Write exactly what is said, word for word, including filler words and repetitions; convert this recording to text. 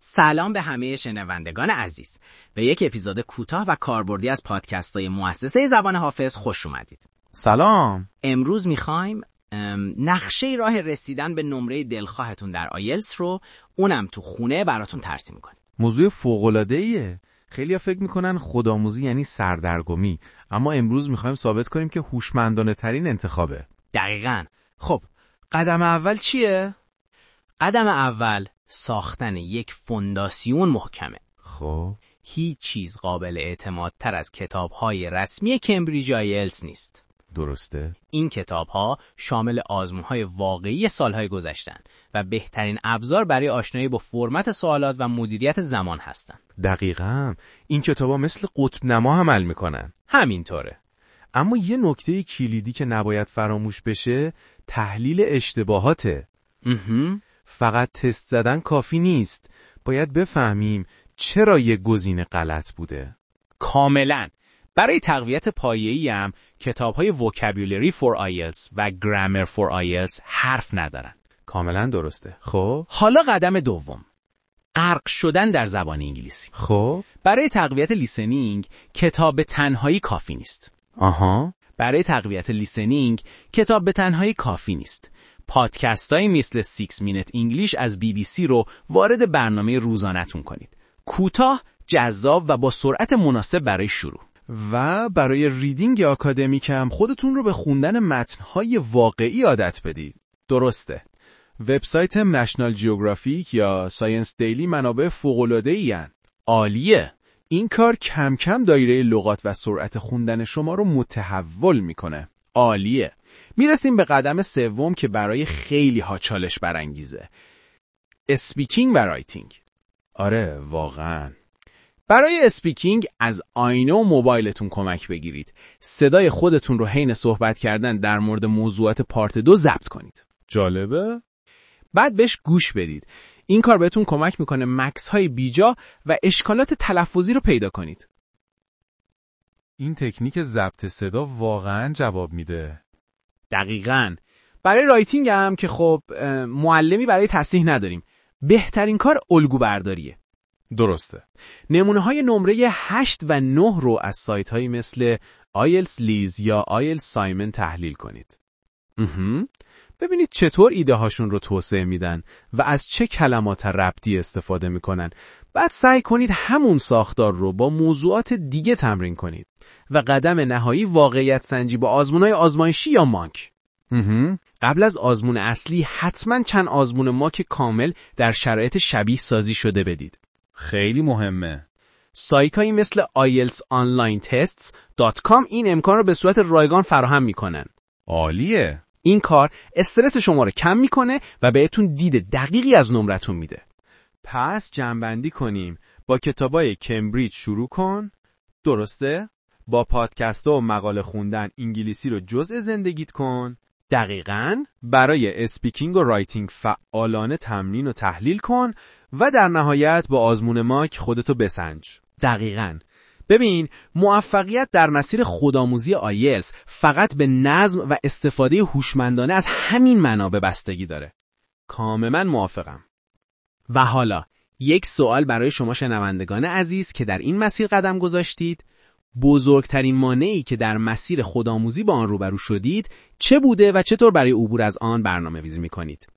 سلام به همه شنوندگان عزیز. به یک اپیزود کوتاه و کاربردی از پادکست‌های مؤسسه زبان حافظ خوش اومدید. سلام. امروز می‌خوایم نقشه راه رسیدن به نمره دلخواهتون در آیلتس رو اونم تو خونه براتون ترسیم کنیم. موضوع فوق‌العاده‌ایه. خیلی‌ها فکر می‌کنن خودآموزی یعنی سردرگمی، اما امروز می‌خوایم ثابت کنیم که هوشمندانه‌ترین انتخابه. دقیقاً. خب، قدم اول چیه؟ قدم اول ساختن یک فونداسیون محکمه. خب هیچ چیز قابل اعتماد تر از کتاب‌های رسمی کمبریج آیلتس نیست. درسته. این کتاب‌ها شامل آزمون‌های واقعی سال‌های گذشتن و بهترین ابزار برای آشنایی با فرمت سوالات و مدیریت زمان هستند. دقیقاً. این کتاب‌ها مثل قطب نما عمل می‌کنن. همینطوره. اما یه نکته کلیدی که نباید فراموش بشه، تحلیل اشتباهاته. اهم. فقط تست زدن کافی نیست. باید بفهمیم چرا یه گزینه غلط بوده. کاملاً. برای تقویت پایه‌ای هم کتاب‌های Vocabulary for آیلتس و Grammar for آیلتس حرف ندارن. کاملا درسته. خب حالا قدم دوم. غرق شدن در زبان انگلیسی. خب برای تقویت لیسنینگ کتاب به تنهایی کافی نیست. آها. برای تقویت لیسنینگ کتاب به تنهایی کافی نیست. پادکست‌هایی مثل سیکس مینت انگلیش از بی بی سی رو وارد برنامه روزانه‌تون کنید. کوتاه، جذاب و با سرعت مناسب برای شروع. و برای ریدینگ آکادمیک هم خودتون رو به خوندن متن‌های واقعی عادت بدید. درسته. وبسایت نشنال جیوگرافیک یا ساینس دیلی منابع فوق‌العاده‌ای هستند. عالیه. این کار کم کم دایره لغات و سرعت خوندن شما رو متحول میکنه. عالیه. میرسیم به قدم سوم که برای خیلی ها چالش برانگیزه. اسپیکینگ و رایتینگ. آره واقعاً. برای اسپیکینگ از آینه و موبایلتون کمک بگیرید. صدای خودتون رو حین صحبت کردن در مورد موضوعات پارت دو ضبط کنید. جالبه؟ بعد بهش گوش بدید. این کار بهتون کمک میکنه مکس های بیجا و اشکالات تلفظی رو پیدا کنید. این تکنیک ضبط صدا واقعاً جواب میده. دقیقاً. برای رایتینگ هم که خب معلمی برای تصحیح نداریم. بهترین کار الگو برداریه. درسته. نمونه های نمره هشت و نه رو از سایت هایی مثل آیلتس لیز یا آیلتس سایمن تحلیل کنید. اهم. ببینید چطور ایده هاشون رو توسعه میدن و از چه کلمات ربطی استفاده میکنن. بعد سعی کنید همون ساختار رو با موضوعات دیگه تمرین کنید. و قدم نهایی واقعیت سنجی با آزمونای آزمایشی یا ماک. اهم. قبل از آزمون اصلی حتما چند آزمون ماک کامل در شرایط شبیه سازی شده بدید. خیلی مهمه. سایت‌هایی مثل آیلتس آنلاین تستس دات کام این امکان رو به صورت رایگان فراهم میکنن. عالیه. این کار استرس شما رو کم میکنه و بهتون دید دقیقی از نمرتون میده. پس جمع‌بندی کنیم. با کتابای کمبریج شروع کن. درسته؟ با پادکست و مقاله خوندن انگلیسی رو جزء زندگیت کن. دقیقاً. برای اسپیکینگ و رایتینگ فعالانه تمرین و تحلیل کن و در نهایت با آزمون ماک خودتو بسنج. دقیقاً. ببین، موفقیت در مسیر خودآموزی آیلتس فقط به نظم و استفاده هوشمندانه از همین منابع بستگی داره. کاملاً موافقم. و حالا یک سوال برای شما شنوندگان عزیز که در این مسیر قدم گذاشتید. بزرگترین مانعی که در مسیر خودآموزی با آن روبرو شدید چه بوده و چطور برای عبور از آن برنامه‌ریزی می‌کنید؟